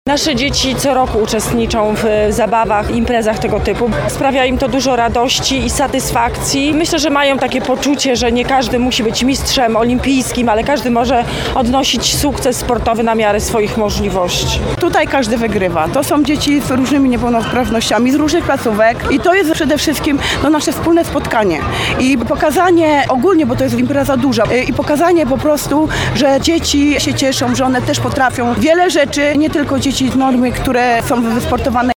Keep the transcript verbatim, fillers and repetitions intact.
Nasze dzieci co roku uczestniczą w zabawach, imprezach tego typu. Sprawia im to dużo radości i satysfakcji. Myślę, że mają takie poczucie, że nie każdy musi być mistrzem olimpijskim, ale każdy może odnosić sukces sportowy na miarę swoich możliwości. Tutaj każdy wygrywa. To są dzieci z różnymi niepełnosprawnościami, z różnych placówek i to jest przede wszystkim no, nasze wspólne spotkanie i pokazanie ogólnie, bo to jest impreza duża i pokazanie po prostu, że dzieci się cieszą, że one też potrafią wiele rzeczy, nie tylko dzieci z normy, które są wysportowane.